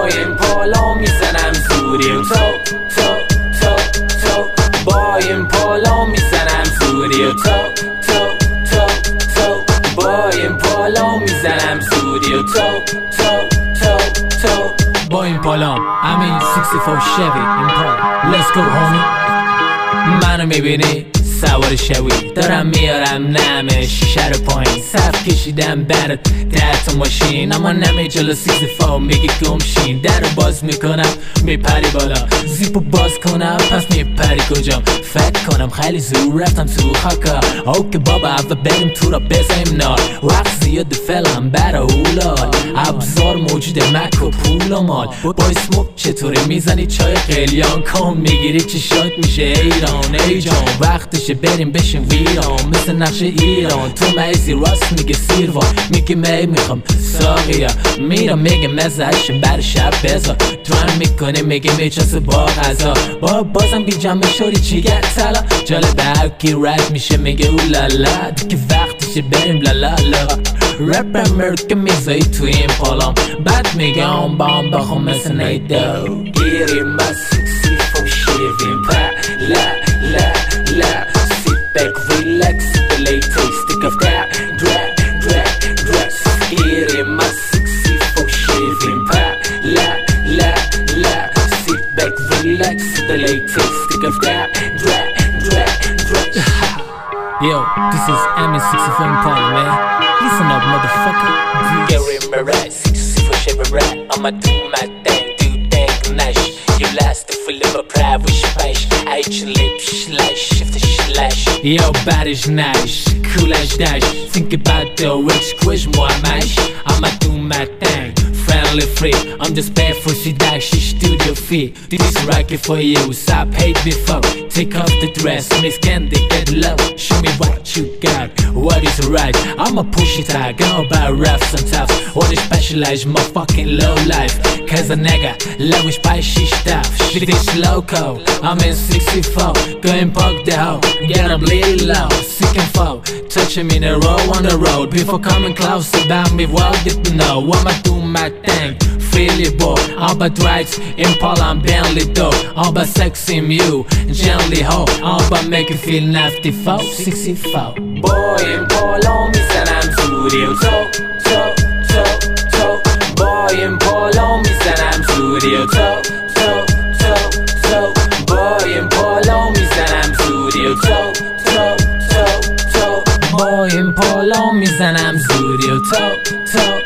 با این پالا میزنم زوری و تو با این پالا میزنم زوری و تو با این پالا میزنم زوری و تو با این پالام همین 64 شوی این پال Let's go homie. منو میبینی سوار شوی دارم میارم نمه شیشه رو پایین صف کشیدم برات 10 تا ماشین اما نمی جلو 64 میگی گمشین در رو باز میکنم میپری بالا زیپو باز کنم پس میپری کجام فکر کنم خیلی زور رفتم تو خاکا اوکی بابا اول بریم تو را بزنیم نار وقت زیاد فلم برا اولاد ابزار موجوده مک و پول و مال با اسموک چطوری میزنی چای قلیان کن میگیری چی شاد میشه ایران ای جان وقتشه بریم بشین ویران مثل نقش ایران تو مایزی راست میگه سیروان میگه میخوام ساقیا میرم میگه مزهش بر شب بذار درام میکنه میگه میچسه با غذا بازم بی جمع شوری چیگر تلا جالب هرکی رد میشه میگه اولالا دیگه وقتشه بریم لالالا رپ مرکه میزایی توی این پالام بعد میگم بام بخوام مثل نیدو گیریم ما 64 شیریم pa la sit back relax the latest stick of that drag ghirim ma 64 shivim pa la sit back relax the latest stick of that drag Yo, this is M64 Impala, man. Listen up, motherfucker. ghirim ma 64 shivim rap I'ma do my thing nash you last the full of a private space actually slash Yo, bad is nice, cool as dash. Think about the rich squish more mash. I'ma do my thing, friendly free. I'm just bad for she dash, she studio fee. This rocket for you, stop hate before. Take off the dress, Miss Candy, get low. Show me what you got, what is right. I'ma push it out, go by rough and tough. What is specialized, my fucking low life. Cause a nigga, low is by she stuff. Shit is loco, I'm in 64. Going pug the hoe, get up little low. Sick and foul, touch him in a row on the road. Before coming close to them, me well get to know. I'ma do my thing, freely boy. All but rights, Impala and Bentley dope. All but sexy you, gently ho. All but make you feel nasty foul, 64. با این پالا میزنم زوری و تو با این پالا میزنم زوری و تو با این پالا میزنم زوری و تو با این پالا میزنم زوری و تو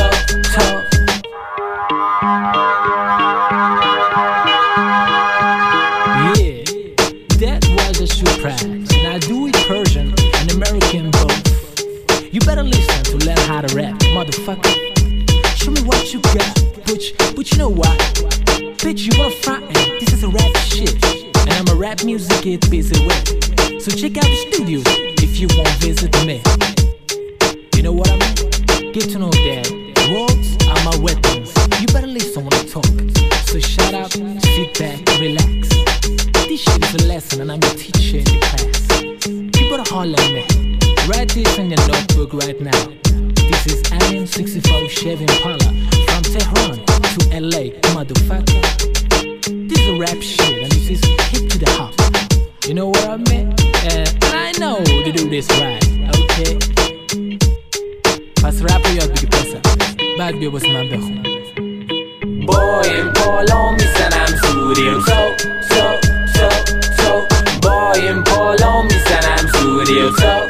Yeah, that was a surprise. And I do it Persian and American both. You better listen to learn how to rap, motherfucker. Show me what you got, but you know what? Bitch, you wanna front me? This is a rap shit, and I'm a rap music get busy with. So check out the studio if you won't visit me. You know what I mean? Get to know that words are my weapons. You better listen when I talk. So shut up, sit back, relax. This shit is a lesson and I'm your teacher in the class. You better holler at me. Write this in your notebook right now. This is M64 Chevy Impala from Tehran to LA, motherfucker. This is a rap shit and this is hip to the house. You know what I mean? And I know to do this right, okay? پس رپ رو یاد بگی پسر بعد بیا باسه من بخون با این پالا میزنم زوری و تو با این پالا میزنم زوری و تو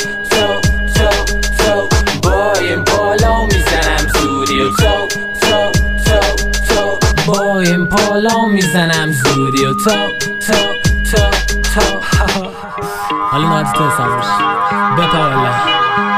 با این پالا میزنم زوری و تو با این پالا میزنم زوری و تو حالا نهاتی تو حسابش بپا والله